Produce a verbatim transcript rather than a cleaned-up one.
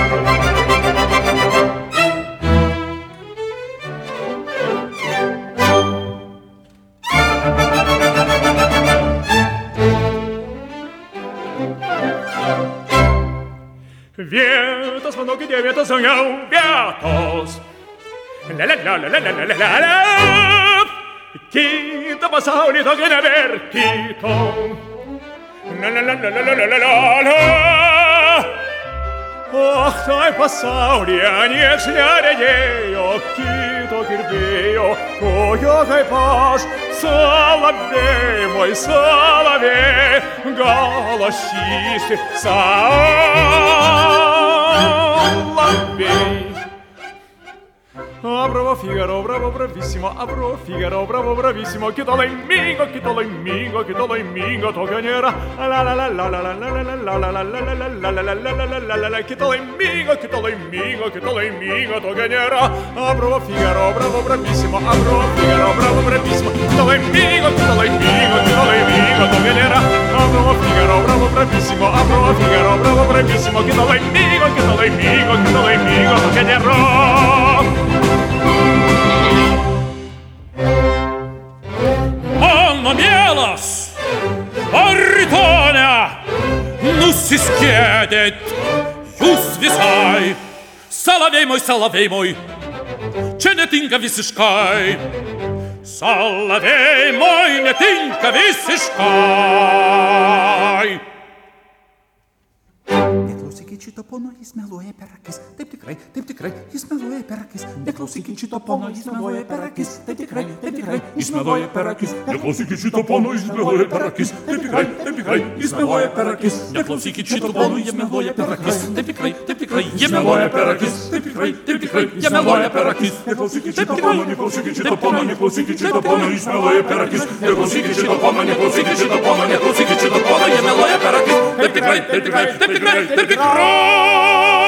Vietos, mano que vietos son eu, vietos. La la la la la la la la la. Quito pasauri to che ne vertito. La la la la la la la la la. Ach, dai pasauri ani exliare io, quito kirbeo, koyo kai pas. Salave, moj salave, galašisti, salave. Ah, bravo Figaro, bravo bravissimo, ah, bravo Figaro, bravo bravissimo, che tolo in mingo, che tolo in mingo, che tolo in mingo, to pioniera, la la la la la la la la la la la la la la la la la la la, che tolo in mingo, che tolo in mingo, che tolo in mingo, to pioniera, ah, bravo Figaro, bravo bravissimo, ah, bravo Figaro, bravo bravissimo, che tolo in mingo, che tolo in mingo, che tolo in mingo, to pioniera, ah, bravo Figaro, bravo bravissimo, ah, bravo Figaro, bravo bravissimo, che tolo in mingo, che tolo in mingo, che tolo in mingo, to pioniera. Anna mielas, Aritonia, nu siskėdėt, jūs visai, salavei moj, salavei moj, čia netinka visiškai, salavei moj netinka visiškai. Neklausykit šito pono, jis meluoja per akis. Taip tikrai, taip tikrai, jis meluoja per akis. Neklausykit šito pono, jis meluoja per akis. Taip tikrai, taip tikrai, jis meluoja per akis. Neklausykit šito pono, jis meluoja per akis. Taip tikrai, taip tikrai, jis meluoja per akis. Neklausykit šito pono, jis meluoja per akis. Taip tikrai, taip tikrai, jis meluoja per akis. Taip tikrai, taip tikrai, jis meluoja per akis. Neklausykit šito pono, neklausykit šito pono, neklausykit šito pono, jis meluoja per akis. Neklausykit šito pono, neklausykit šito pono, neklausykit šito pono, jis meluoja per akis. Taip tikrai, taip tikrai, taip tikrai, taip tikrai.